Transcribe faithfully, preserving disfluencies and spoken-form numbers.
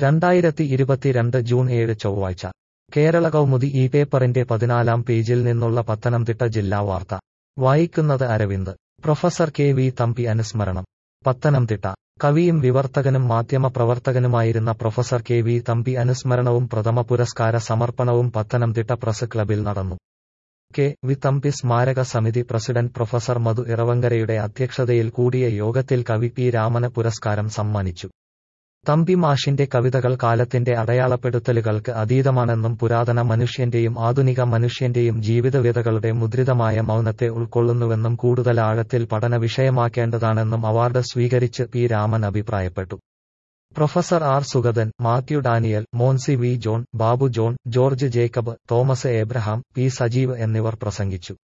രണ്ടായിരത്തി ഇരുപത്തിരണ്ട് ജൂൺ ഏഴ് ചൊവ്വാഴ്ച കേരള കൗമുദി ഈ പേപ്പറിന്റെ പതിനാലാം പേജിൽ നിന്നുള്ള പത്തനംതിട്ട ജില്ലാ വാർത്ത വായിക്കുന്നത് Aravind. Professor K V Thampi അനുസ്മരണം. പത്തനംതിട്ട കവിയും വിവർത്തകനും മാധ്യമപ്രവർത്തകനുമായിരുന്ന പ്രൊഫസർ കെ വി തമ്പി അനുസ്മരണവും പ്രഥമ പുരസ്കാര സമർപ്പണവും പത്തനംതിട്ട പ്രസ് ക്ലബിൽ നടന്നു. കെ വി തമ്പി സ്മാരക സമിതി പ്രസിഡന്റ് പ്രൊഫസർ മധു ഇറവങ്കരയുടെ അധ്യക്ഷതയിൽ കൂടിയ യോഗത്തിൽ കവി പി രാമന് പുരസ്കാരം സമ്മാനിച്ചു. തമ്പി മാഷിന്റെ കവിതകൾ കാലത്തിന്റെ അടയാളപ്പെടുത്തലുകൾക്ക് അതീതമാണെന്നും പുരാതന മനുഷ്യന്റെയും ആധുനിക മനുഷ്യന്റെയും ജീവിതവ്യതകളുടെ മുദ്രിതമായ മൗനത്തെ ഉൾക്കൊള്ളുന്നുവെന്നും കൂടുതൽ ആഴത്തിൽ പഠന വിഷയമാക്കേണ്ടതാണെന്നും അവാർഡ് സ്വീകരിച്ച് പി രാമൻ അഭിപ്രായപ്പെട്ടു. Professor R Sugathan, Mathew Daniel, Moncy V John, Babu John, George Jacob, Thomas Abraham, P Sajeev എന്നിവർ പ്രസംഗിച്ചു.